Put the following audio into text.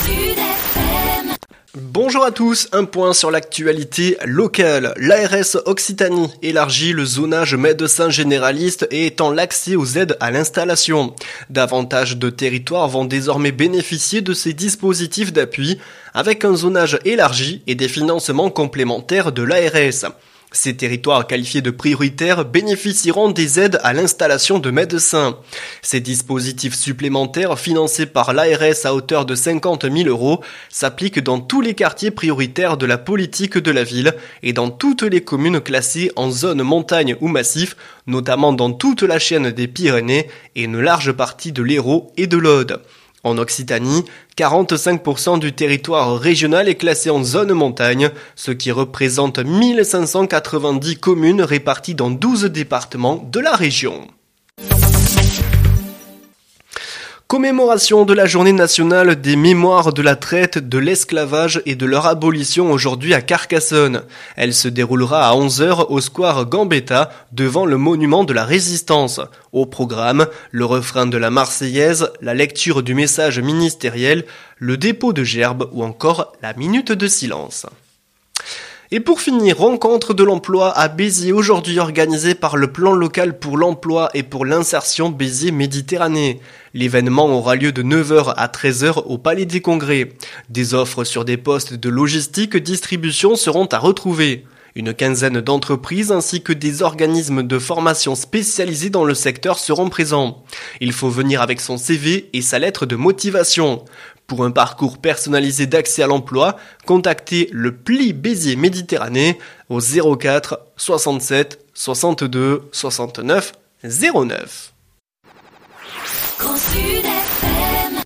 Bonjour à tous, un point sur l'actualité locale. L'ARS Occitanie élargit le zonage médecin généraliste et étend l'accès aux aides à l'installation. Davantage de territoires vont désormais bénéficier de ces dispositifs d'appui avec un zonage élargi et des financements complémentaires de l'ARS. Ces territoires qualifiés de prioritaires bénéficieront des aides à l'installation de médecins. Ces dispositifs supplémentaires financés par l'ARS à hauteur de 50 000 € s'appliquent dans tous les quartiers prioritaires de la politique de la ville et dans toutes les communes classées en zone montagne ou massif, notamment dans toute la chaîne des Pyrénées et une large partie de l'Hérault et de l'Aude. En Occitanie, 45% du territoire régional est classé en zone montagne, ce qui représente 1590 communes réparties dans 12 départements de la région. Commémoration de la journée nationale des mémoires de la traite, de l'esclavage et de leur abolition aujourd'hui à Carcassonne. Elle se déroulera à 11h au square Gambetta devant le monument de la Résistance. Au programme, le refrain de la Marseillaise, la lecture du message ministériel, le dépôt de gerbes ou encore la minute de silence. Et pour finir, rencontre de l'emploi à Béziers aujourd'hui organisée par le plan local pour l'emploi et pour l'insertion Béziers Méditerranée. L'événement aura lieu de 9h à 13h au Palais des Congrès. Des offres sur des postes de logistique distribution seront à retrouver. Une quinzaine d'entreprises ainsi que des organismes de formation spécialisés dans le secteur seront présents. Il faut venir avec son CV et sa lettre de motivation. Pour un parcours personnalisé d'accès à l'emploi, contactez le Pli Béziers Méditerranée au 04 67 62 69 09.